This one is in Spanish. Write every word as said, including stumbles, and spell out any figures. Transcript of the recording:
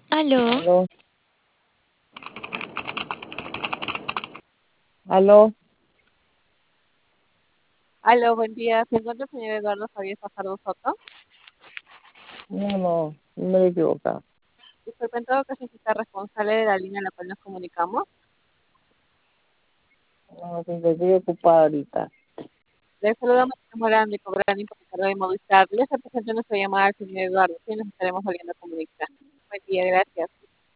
Aló, Aló, aló, Aló, buen día. ¿Se encuentra el señor Eduardo Javier Fajardo Soto? no, no, no me he equivocado. Disculpe, en todo caso, si está responsable de la línea en la cual nos comunicamos. No, si te estoy ocupada ahorita. Le saludamos a Morán de Cobrani por el de Movistar. Les presento nuestra llamada al señor Eduardo, y nos estaremos volviendo a comunicar. Buen día, gracias.